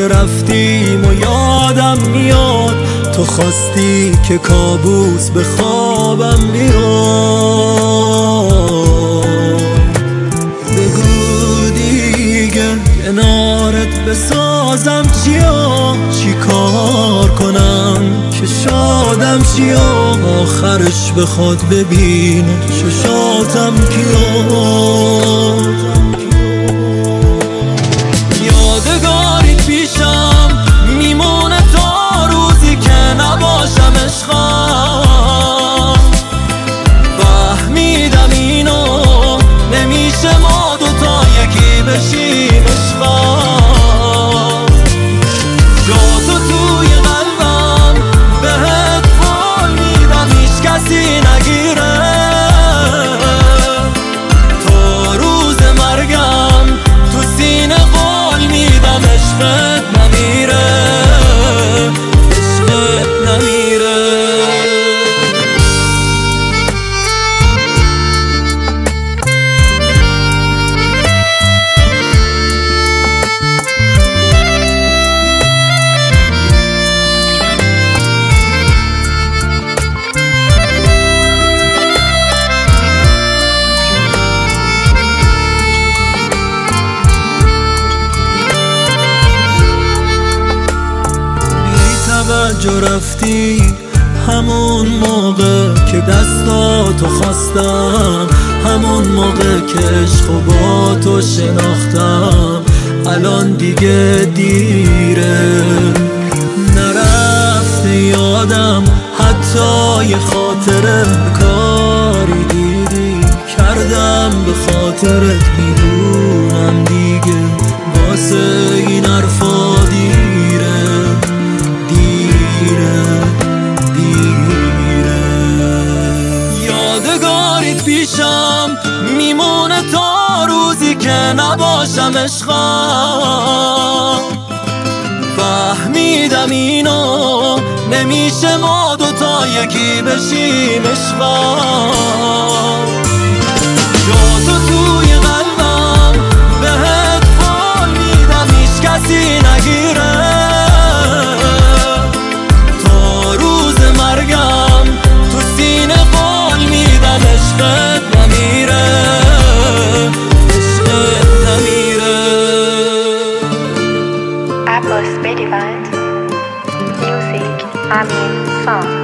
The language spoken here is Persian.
که رفتیم و یادم میاد تو خواستی که کابوس به خوابم بیاد. بگو دیگه کنارت بسازم چیا، چی کار کنم که شادم چیا، آخرش بخواد ببینه چشاتم کیا. یادگاریت پیشم میمونه تا روزی که نباشم عشقم. فهمیدم اینو نمیشه ما دوتا یکی بشیم عشقم. جا تو توی قلبم بهت قول میدم هیچ کسی نگیره. تا روز مرگم تو سینه قول میدم عشقت نمیره، عشقت نمیره. جو رفتی همون موقع که دستاتو خواستم، همون موقع که عشق و با تو شناختم. الان دیگه دیره، نرفته یادم حتی یه خاطره. کاری دیدی کردم به خاطرت، میدونم دیگه واسه این حرفا دیره. یادگاریت پیشم میمونه تا روزی که نباشم عشقم. فهمیدم اینو نمیشه ما دوتا یکی بشیم عشقم. جا تو توی قلبم بهت قول میدم هیچ کسی نگیره. تا روز مرگم تو سینه قول میدم عشقت نمیره، عشقت نمیره. Abbas Bedivant Music Amin Song.